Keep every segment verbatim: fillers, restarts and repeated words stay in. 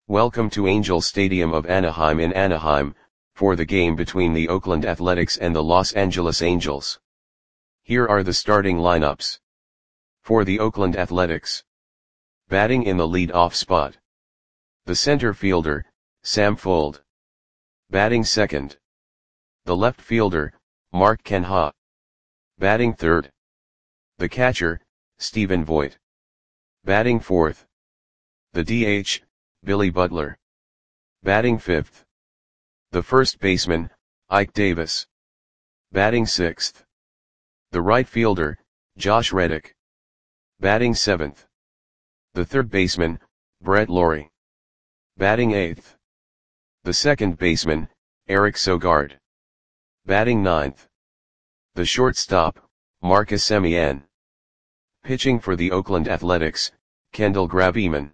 Welcome to Angel Stadium of Anaheim in Anaheim, for the game between the Oakland Athletics and the Los Angeles Angels. Here are the starting lineups. For the Oakland Athletics. Batting in the lead-off spot. The center fielder, Sam Fuld. Batting second. The left fielder, Mark Canha. Batting third. The catcher, Stephen Vogt. Batting fourth. The D H, Billy Butler. Batting fifth. The first baseman, Ike Davis. Batting sixth. The right fielder, Josh Reddick. Batting seventh. The third baseman, Brett Lawrie. Batting eighth. The second baseman, Eric Sogard. Batting ninth. The shortstop, Marcus Semien. Pitching for the Oakland Athletics, Kendall Graveman.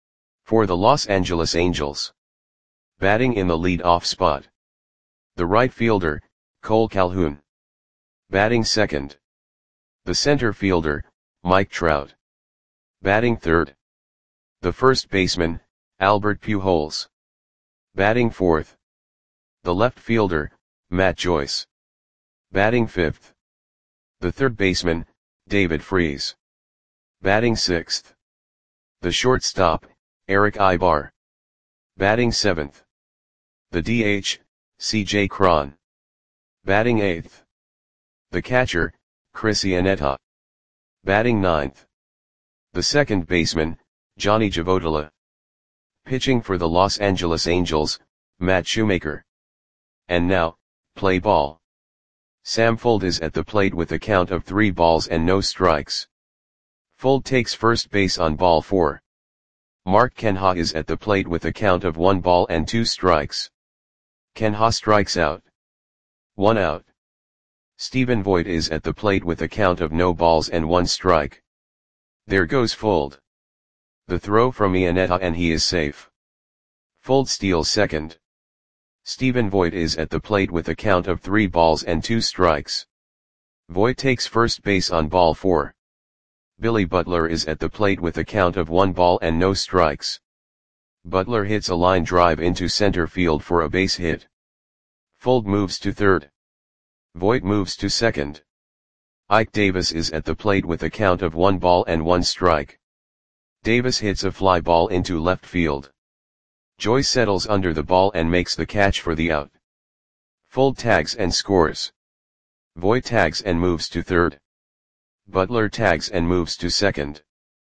For the Los Angeles Angels. Batting in the lead-off spot. The right fielder, Cole Calhoun. Batting second. The center fielder, Mike Trout. Batting third. The first baseman, Albert Pujols. Batting fourth. The left fielder, Matt Joyce. Batting fifth. The third baseman, David Freese. Batting sixth. The shortstop, Eric Aybar. Batting seventh. The D H, C J Cron. Batting eighth. The catcher, Chris Iannetta. Batting ninth. The second baseman, Johnny Givottola. Pitching for the Los Angeles Angels, Matt Shoemaker. And now, play ball. Sam Fuld is at the plate with a count of three balls and no strikes. Fuld takes first base on ball four. Mark Canha is at the plate with a count of one ball and two strikes. Canha strikes out. One out. Stephen Vogt is at the plate with a count of no balls and one strike. There goes Fuld. The throw from Iannetta and he is safe. Fuld steals second. Stephen Vogt is at the plate with a count of three balls and two strikes. Vogt takes first base on ball four. Billy Butler is at the plate with a count of one ball and no strikes. Butler hits a line drive into center field for a base hit. Fuld moves to third. Vogt moves to second. Ike Davis is at the plate with a count of one ball and one strike. Davis hits a fly ball into left field. Joyce settles under the ball and makes the catch for the out. Fuld tags and scores. Vogt tags and moves to third. Butler tags and moves to second.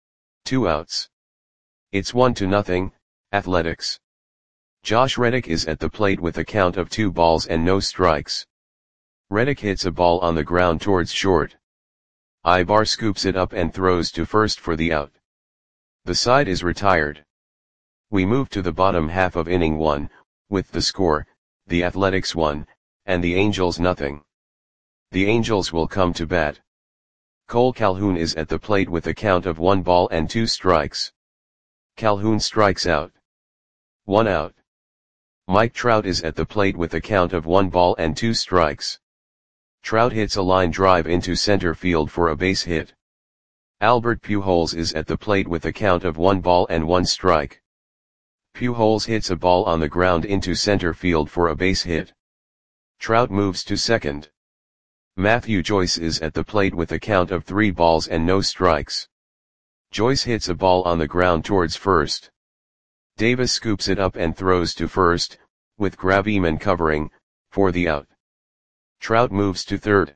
Two outs. It's one to nothing, Athletics. Josh Reddick is at the plate with a count of two balls and no strikes. Reddick hits a ball on the ground towards short. Aybar scoops it up and throws to first for the out. The side is retired. We move to the bottom half of inning one, with the score, the Athletics one, and the Angels nothing. The Angels will come to bat. Cole Calhoun is at the plate with a count of one ball and two strikes. Calhoun strikes out. One out. Mike Trout is at the plate with a count of one ball and two strikes. Trout hits a line drive into center field for a base hit. Albert Pujols is at the plate with a count of one ball and one strike. Pujols hits a ball on the ground into center field for a base hit. Trout moves to second. Matthew Joyce is at the plate with a count of three balls and no strikes. Joyce hits a ball on the ground towards first. Davis scoops it up and throws to first, with Graveman covering, for the out. Trout moves to third.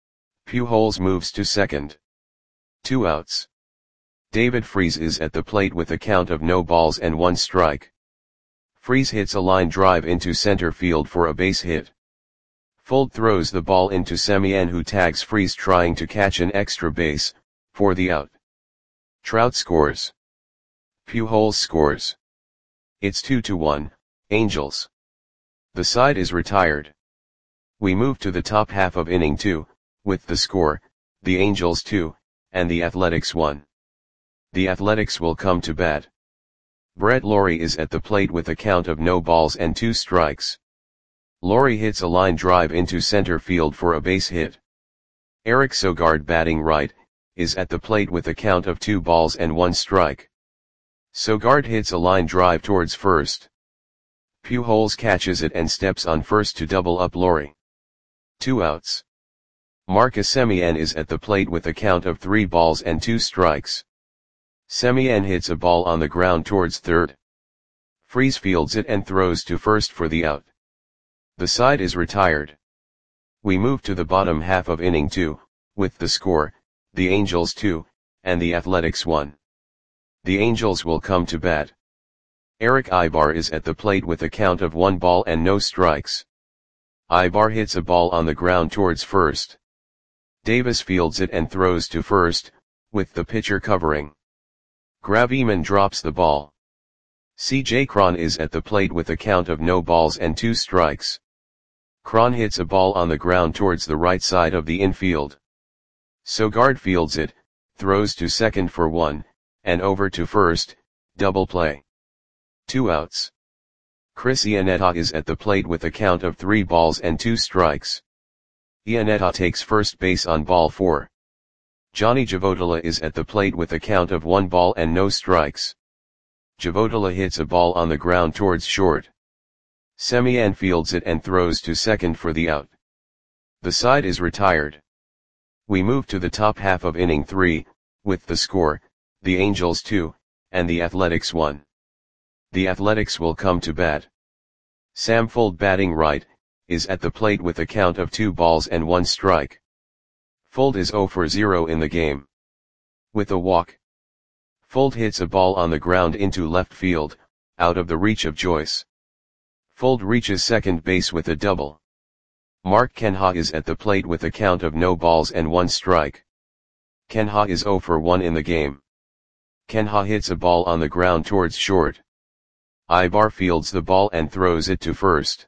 Pujols moves to second. Two outs. David Freese is at the plate with a count of no balls and one strike. Freese hits a line drive into center field for a base hit. Fuld throws the ball into Semien who tags Freese trying to catch an extra base, for the out. Trout scores. Pujols scores. It's two to one, Angels. The side is retired. We move to the top half of inning two, with the score, the Angels two, and the Athletics one. The Athletics will come to bat. Brett Lawrie is at the plate with a count of no balls and two strikes. Lawrie hits a line drive into center field for a base hit. Eric Sogard batting right, is at the plate with a count of two balls and one strike. Sogard hits a line drive towards first. Pujols catches it and steps on first to double up Lori. Two outs. Marcus Semien is at the plate with a count of three balls and two strikes. Semien hits a ball on the ground towards third. Freese fields it and throws to first for the out. The side is retired. We move to the bottom half of inning two, with the score, the Angels two, and the Athletics one. The Angels will come to bat. Eric Ibar is at the plate with a count of one ball and no strikes. Ibar hits a ball on the ground towards first. Davis fields it and throws to first, with the pitcher covering. Graveman drops the ball. C J Cron is at the plate with a count of no balls and two strikes. Cron hits a ball on the ground towards the right side of the infield. Sogard fields it, throws to second for one, and over to first, double play. Two outs. Chris Iannetta is at the plate with a count of three balls and two strikes. Iannetta takes first base on ball four. Johnny Javotila is at the plate with a count of one ball and no strikes. Javotila hits a ball on the ground towards short. Semien fields it and throws to second for the out. The side is retired. We move to the top half of inning three, with the score, the Angels two, and the Athletics one. The Athletics will come to bat. Sam Fuld, batting right, is at the plate with a count of two balls and one strike. Fuld is zero for zero in the game. With a walk. Fuld hits a ball on the ground into left field, out of the reach of Joyce. Fuld reaches second base with a double. Mark Canha is at the plate with a count of no balls and one strike. Canha is zero for one in the game. Canha hits a ball on the ground towards short. Ibar fields the ball and throws it to first.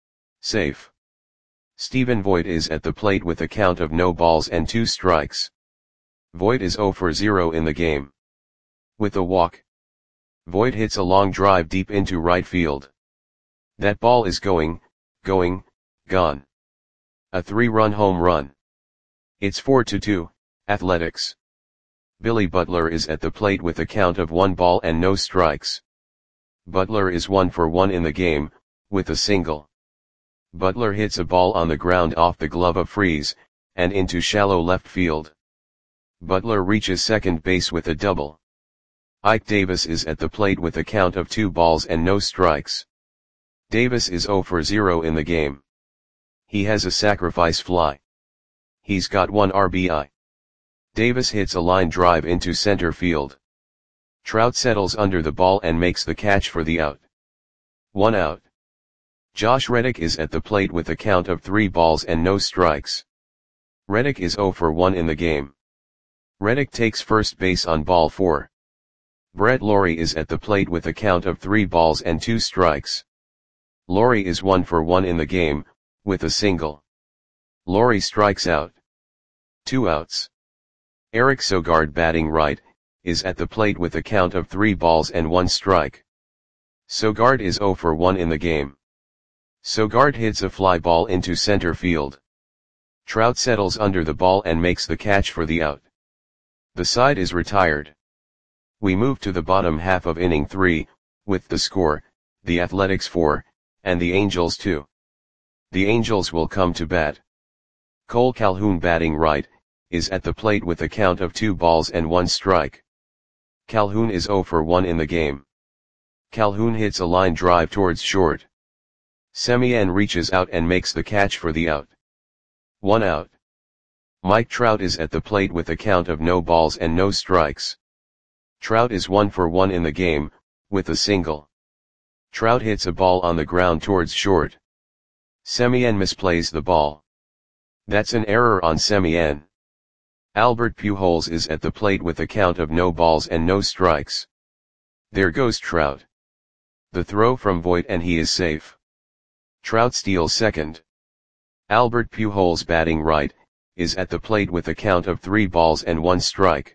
Safe. Stephen Voit is at the plate with a count of no balls and two strikes. Voit is zero for zero in the game. With a walk. Voit hits a long drive deep into right field. That ball is going, going, gone. A three-run home run. It's four to two, Athletics. Billy Butler is at the plate with a count of one ball and no strikes. Butler is one for one in the game, with a single. Butler hits a ball on the ground off the glove of Freese, and into shallow left field. Butler reaches second base with a double. Ike Davis is at the plate with a count of two balls and no strikes. Davis is zero for zero in the game. He has a sacrifice fly. He's got one R B I. Davis hits a line drive into center field. Trout settles under the ball and makes the catch for the out. One out. Josh Reddick is at the plate with a count of three balls and no strikes. Reddick is zero for one in the game. Reddick takes first base on ball four. Brett Lawrie is at the plate with a count of three balls and two strikes. Lawrie is one for one in the game, with a single. Lawrie strikes out. Two outs. Eric Sogard, batting right, is at the plate with a count of three balls and one strike. Sogard is zero for one in the game. Sogard hits a fly ball into center field. Trout settles under the ball and makes the catch for the out. The side is retired. We move to the bottom half of inning three, with the score, the Athletics four, and the Angels two. The Angels will come to bat. Cole Calhoun, batting right, is at the plate with a count of two balls and one strike. Calhoun is zero for one in the game. Calhoun hits a line drive towards short. Semien reaches out and makes the catch for the out. One out. Mike Trout is at the plate with a count of no balls and no strikes. Trout is one for one in the game, with a single. Trout hits a ball on the ground towards short. Semien misplays the ball. That's an error on Semien. Albert Pujols is at the plate with a count of no balls and no strikes. There goes Trout. The throw from Voit and he is safe. Trout steals second. Albert Pujols, batting right, is at the plate with a count of three balls and one strike.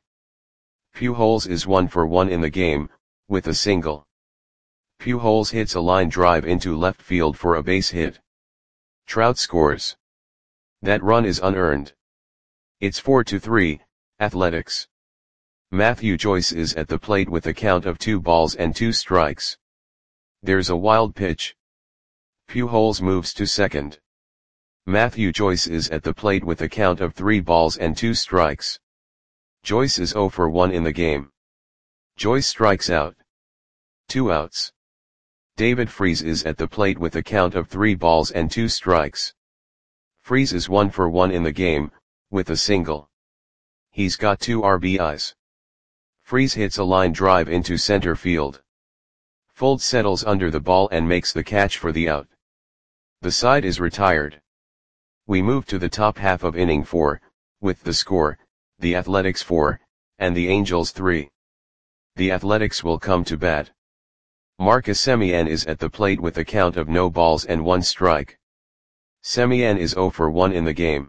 Pujols is one for one in the game, with a single. Pujols hits a line drive into left field for a base hit. Trout scores. That run is unearned. It's four to three, Athletics. Matthew Joyce is at the plate with a count of two balls and two strikes. There's a wild pitch. Pujols moves to second. Matthew Joyce is at the plate with a count of three balls and two strikes. Joyce is zero for one in the game. Joyce strikes out. Two outs. David Freese is at the plate with a count of three balls and two strikes. Freese is one for one in the game, with a single. He's got two R B Is. Freese hits a line drive into center field. Fuld settles under the ball and makes the catch for the out. The side is retired. We move to the top half of inning four, with the score, the Athletics four, and the Angels three. The Athletics will come to bat. Marcus Semien is at the plate with a count of no balls and one strike. Semien is zero for one in the game.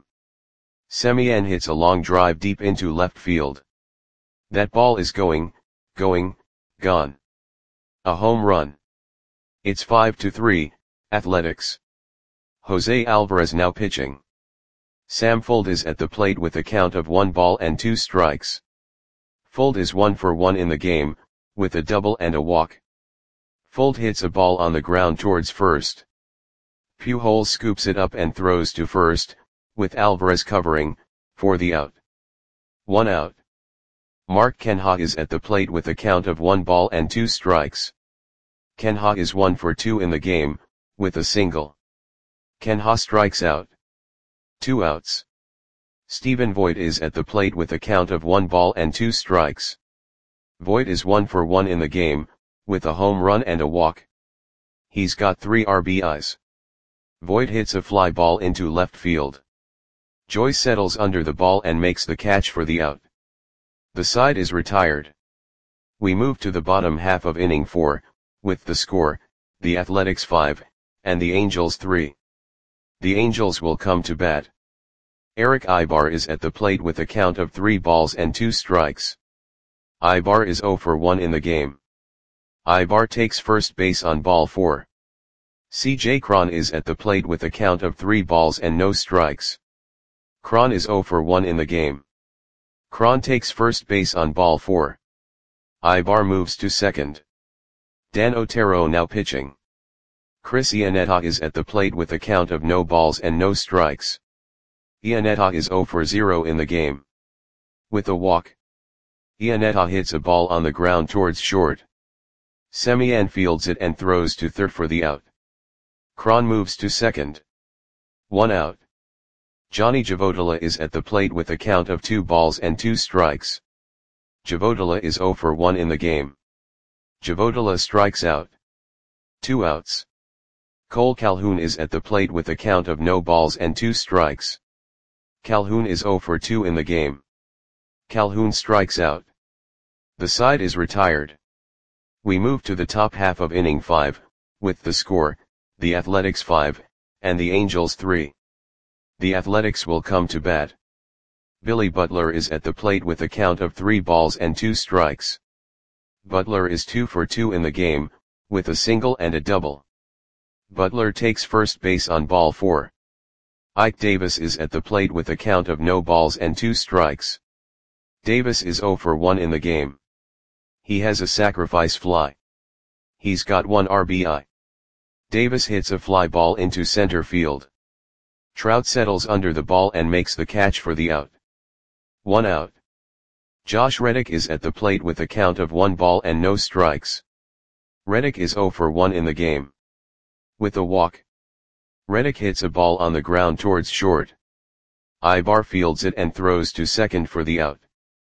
Semien hits a long drive deep into left field. That ball is going, going, gone. A home run. It's five to three, Athletics. Jose Alvarez now pitching. Sam Fuld is at the plate with a count of one ball and two strikes. Fuld is one for one in the game, with a double and a walk. Fuld hits a ball on the ground towards first. Pujols scoops it up and throws to first, with Alvarez covering, for the out. One out. Mark Canha is at the plate with a count of one ball and two strikes. Canha is one for two in the game, with a single. Canha strikes out. Two outs. Stephen Voit is at the plate with a count of one ball and two strikes. Voit is one for one in the game, with a home run and a walk. He's got three R B Is. Voit hits a fly ball into left field. Joyce settles under the ball and makes the catch for the out. The side is retired. We move to the bottom half of inning four, with the score, the Athletics five, and the Angels three. The Angels will come to bat. Eric Aybar is at the plate with a count of three balls and two strikes. Aybar is zero for one in the game. Aybar takes first base on ball four. C J Cron is at the plate with a count of three balls and no strikes. Cron is zero for one in the game. Cron takes first base on ball four. Aybar moves to second. Dan Otero now pitching. Chris Iannetta is at the plate with a count of no balls and no strikes. Iannetta is zero for zero in the game. With a walk. Iannetta hits a ball on the ground towards short. Semien fields it and throws to third for the out. Cron moves to second. One out. Johnny Javotila is at the plate with a count of two balls and two strikes. Javotila is zero for one in the game. Javotila strikes out. Two outs. Cole Calhoun is at the plate with a count of no balls and two strikes. Calhoun is zero for two in the game. Calhoun strikes out. The side is retired. We move to the top half of inning five, with the score, the Athletics five, and the Angels three. The Athletics will come to bat. Billy Butler is at the plate with a count of three balls and two strikes. Butler is two for two in the game, with a single and a double. Butler takes first base on ball four. Ike Davis is at the plate with a count of no balls and two strikes. Davis is zero for one in the game. He has a sacrifice fly. He's got one R B I. Davis hits a fly ball into center field. Trout settles under the ball and makes the catch for the out. One out. Josh Reddick is at the plate with a count of one ball and no strikes. Reddick is zero for one in the game. With a walk. Reddick hits a ball on the ground towards short. Aybar fields it and throws to second for the out.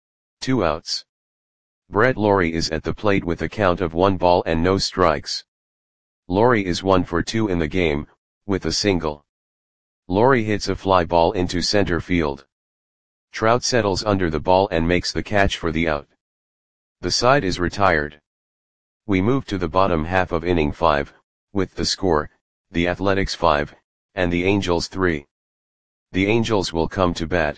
Two outs. Brett Lawrie is at the plate with a count of one ball and no strikes. Lawrie is one for two in the game, with a single. Lawrie hits a fly ball into center field. Trout settles under the ball and makes the catch for the out. The side is retired. We move to the bottom half of inning five, with the score, the Athletics five, and the Angels three. The Angels will come to bat.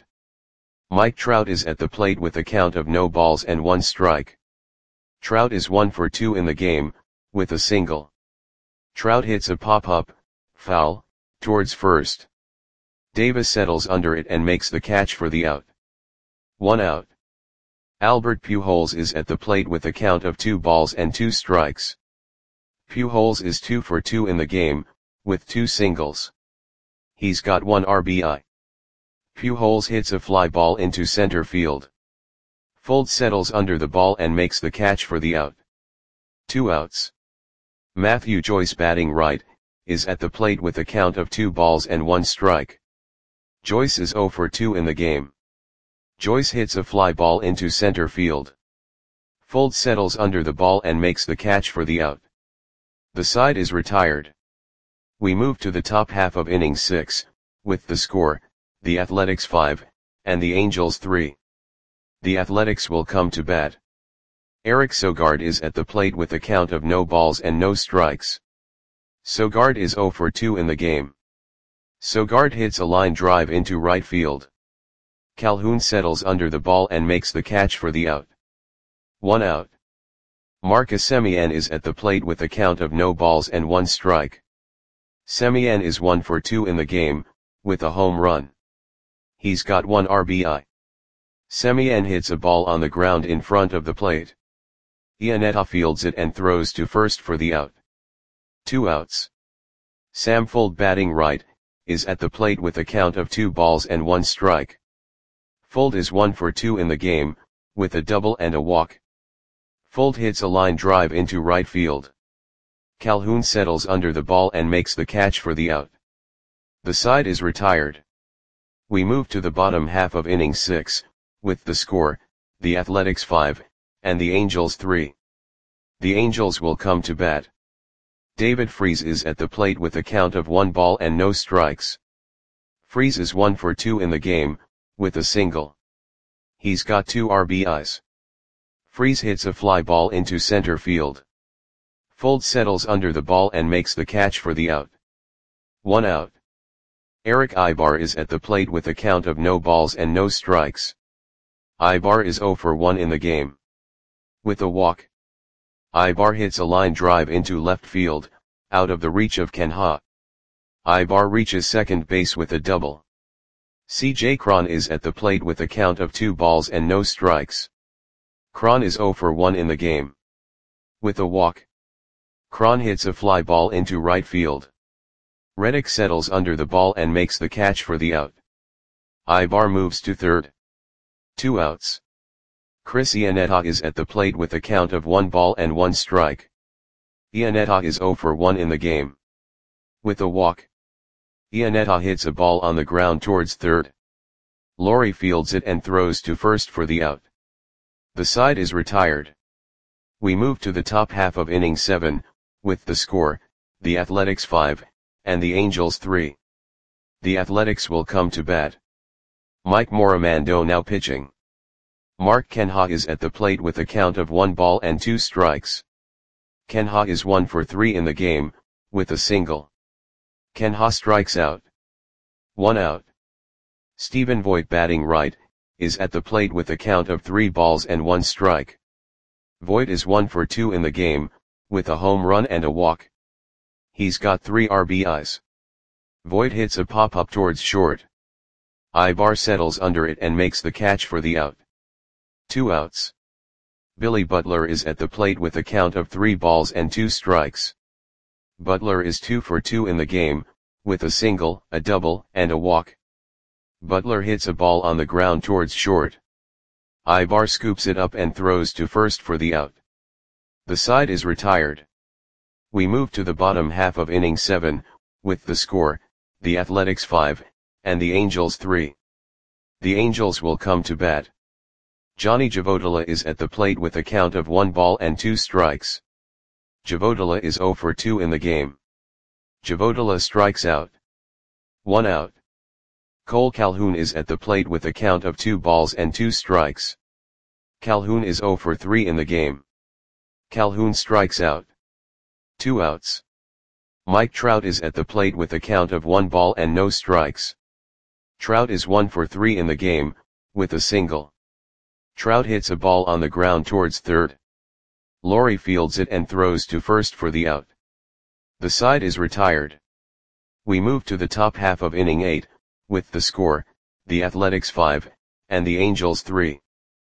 Mike Trout is at the plate with a count of no balls and one strike. Trout is one for two in the game, with a single. Trout hits a pop-up, foul, towards first. Davis settles under it and makes the catch for the out. One out. Albert Pujols is at the plate with a count of two balls and two strikes. Pujols is two for two in the game, with two singles. He's got one R B I. Pujols hits a fly ball into center field. Fuld settles under the ball and makes the catch for the out. Two outs. Matthew Joyce, batting right, is at the plate with a count of two balls and one strike. Joyce is zero for two in the game. Joyce hits a fly ball into center field. Fuld settles under the ball and makes the catch for the out. The side is retired. We move to the top half of inning six, with the score, the Athletics five, and the Angels three. The Athletics will come to bat. Eric Sogard is at the plate with a count of no balls and no strikes. Sogard is zero for two in the game. Sogard hits a line drive into right field. Calhoun settles under the ball and makes the catch for the out. One out. Marcus Semien is at the plate with a count of no balls and one strike. Semien is one for two in the game, with a home run. He's got one R B I. Semien hits a ball on the ground in front of the plate. Iannetta fields it and throws to first for the out. Two outs. Sam Fuld, batting right, is at the plate with a count of two balls and one strike. Fuld is one for two in the game, with a double and a walk. Fuld hits a line drive into right field. Calhoun settles under the ball and makes the catch for the out. The side is retired. We move to the bottom half of inning six, with the score, the Athletics five, and the Angels three. The Angels will come to bat. David Freese is at the plate with a count of one ball and no strikes. Freese is one for two in the game, with a single. He's got two R B Is. Freese hits a fly ball into center field. Fuld settles under the ball and makes the catch for the out. One out. Eric Ibar is at the plate with a count of no balls and no strikes. Ibar is zero for one in the game. With a walk. Ibar hits a line drive into left field, out of the reach of Ken Ha. Ibar reaches second base with a double. C J Cron is at the plate with a count of two balls and no strikes. Cron is zero for one in the game. With a walk. Cron hits a fly ball into right field. Reddick settles under the ball and makes the catch for the out. Ibar moves to third. Two outs. Chris Iannetta is at the plate with a count of one ball and one strike. Iannetta is zero for one in the game. With a walk. Iannetta hits a ball on the ground towards third. Laurie fields it and throws to first for the out. The side is retired. We move to the top half of inning seven, with the score, the Athletics five, and the Angels three. The Athletics will come to bat. Mike Morimando now pitching. Mark Kenha is at the plate with a count of one ball and two strikes. Kenha is one for three in the game, with a single. Kenha strikes out. One out. Stephen Voigt, batting right, is at the plate with a count of three balls and one strike. Voigt is one for two in the game, with a home run and a walk. He's got three R B Is. Voigt hits a pop-up towards short. Ibar settles under it and makes the catch for the out. Two outs. Billy Butler is at the plate with a count of three balls and two strikes. Butler is two for two in the game, with a single, a double, and a walk. Butler hits a ball on the ground towards short. Ibar scoops it up and throws to first for the out. The side is retired. We move to the bottom half of inning seven, with the score, the Athletics five, and the Angels three. The Angels will come to bat. Johnny Javodala is at the plate with a count of one ball and two strikes. Javodala is zero for two in the game. Javodala strikes out. One out. Cole Calhoun is at the plate with a count of two balls and two strikes. Calhoun is zero for three in the game. Calhoun strikes out. Two outs. Mike Trout is at the plate with a count of one ball and no strikes. Trout is one for three in the game, with a single. Trout hits a ball on the ground towards third. Laurie fields it and throws to first for the out. The side is retired. We move to the top half of inning eight, with the score, the Athletics five, and the Angels three.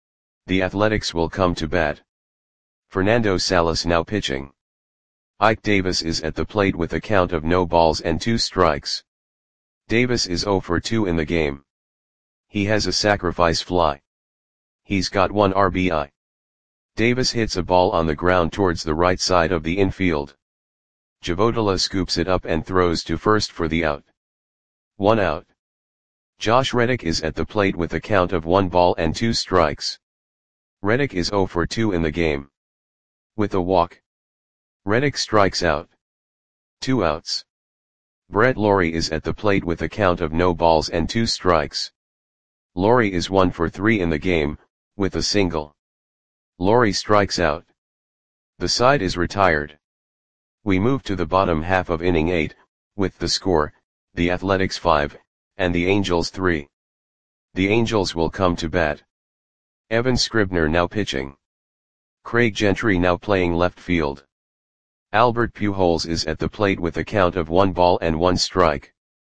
The Athletics will come to bat. Fernando Salas now pitching. Ike Davis is at the plate with a count of no balls and two strikes. Davis is oh for two in the game. He has a sacrifice fly. He's got one R B I. Davis hits a ball on the ground towards the right side of the infield. Javotila scoops it up and throws to first for the out. One out. Josh Reddick is at the plate with a count of one ball and two strikes. Reddick is oh for two in the game. With a walk. Reddick strikes out. Two outs. Brett Lawrie is at the plate with a count of no balls and two strikes. Lawrie is one for three in the game, with a single. Lawrie strikes out. The side is retired. We move to the bottom half of inning eight, with the score, the Athletics five, and the Angels three. The Angels will come to bat. Evan Scribner now pitching. Craig Gentry now playing left field. Albert Pujols is at the plate with a count of one ball and one strike.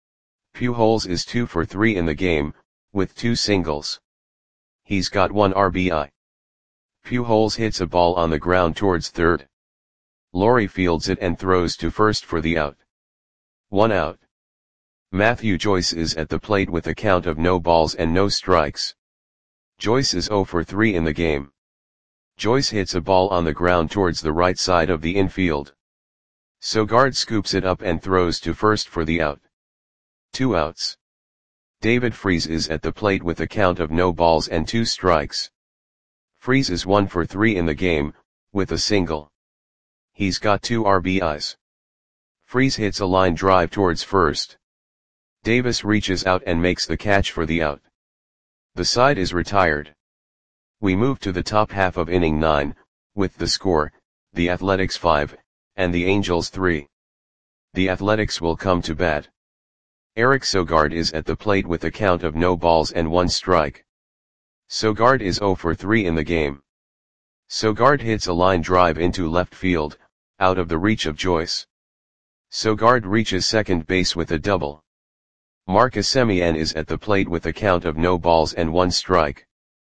Pujols is two for three in the game, with two singles. He's got one R B I. Pujols hits a ball on the ground towards third. Lawrie fields it and throws to first for the out. One out. Matthew Joyce is at the plate with a count of no balls and no strikes. Joyce is oh for three in the game. Joyce hits a ball on the ground towards the right side of the infield. Sogard scoops it up and throws to first for the out. Two outs. David Freese is at the plate with a count of no balls and two strikes. Freese is one for three in the game, with a single. He's got two R B Is. Freese hits a line drive towards first. Davis reaches out and makes the catch for the out. The side is retired. We move to the top half of inning nine, with the score, the Athletics five, and the Angels three. The Athletics will come to bat. Eric Sogard is at the plate with a count of no balls and one strike. Sogard is oh for three in the game. Sogard hits a line drive into left field, out of the reach of Joyce. Sogard reaches second base with a double. Marcus Semien is at the plate with a count of no balls and one strike.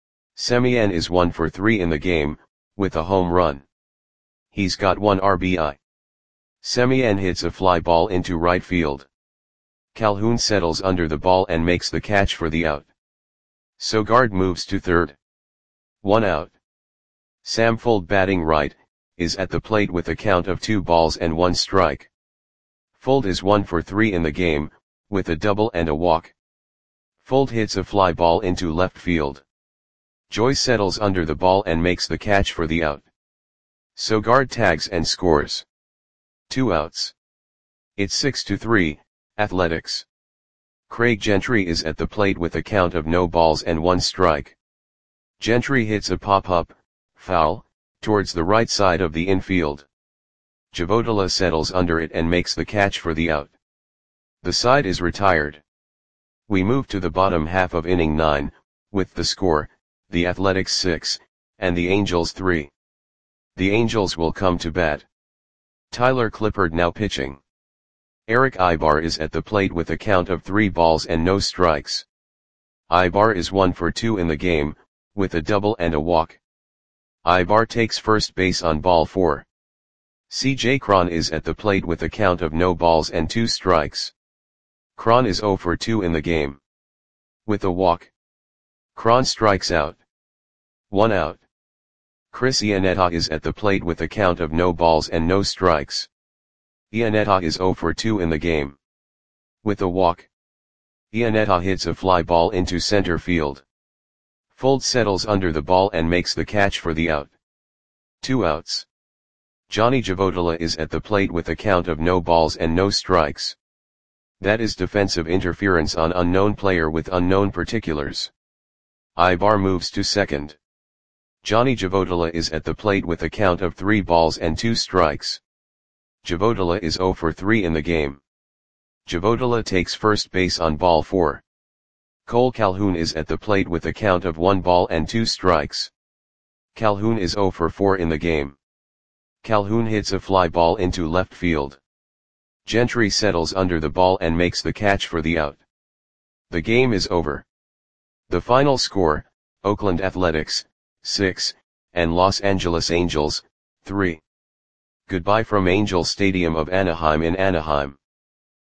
Semien is one for three in the game, with a home run. He's got one R B I. Semien hits a fly ball into right field. Calhoun settles under the ball and makes the catch for the out. Sogard moves to third. One out. Sam Fuld batting right, is at the plate with a count of two balls and one strike. Fuld is one for three in the game, with a double and a walk. Fuld hits a fly ball into left field. Joyce settles under the ball and makes the catch for the out. Sogard tags and scores. Two outs. It's six to three, Athletics. Craig Gentry is at the plate with a count of no balls and one strike. Gentry hits a pop-up, foul, towards the right side of the infield. Javotila settles under it and makes the catch for the out. The side is retired. We move to the bottom half of inning nine, with the score, the Athletics six, and the Angels three. The Angels will come to bat. Tyler Clippard now pitching. Eric Aybar is at the plate with a count of three balls and no strikes. Aybar is one for two in the game, with a double and a walk. Aybar takes first base on ball four. C J Cron is at the plate with a count of no balls and two strikes. Cron is oh for two in the game. With a walk. Cron strikes out. One out. Chris Iannetta is at the plate with a count of no balls and no strikes. Iannetta is oh for two in the game. With a walk. Iannetta hits a fly ball into center field. Fuld settles under the ball and makes the catch for the out. Two outs. Johnny Javotila is at the plate with a count of no balls and no strikes. That is defensive interference on unknown player with unknown particulars. Aybar moves to second. Johnny Javotila is at the plate with a count of three balls and two strikes. Javotila is oh for three in the game. Javotila takes first base on ball four. Cole Calhoun is at the plate with a count of one ball and two strikes. Calhoun is oh for four in the game. Calhoun hits a fly ball into left field. Gentry settles under the ball and makes the catch for the out. The game is over. The final score, Oakland Athletics, six, and Los Angeles Angels, three. Goodbye from Angel Stadium of Anaheim in Anaheim.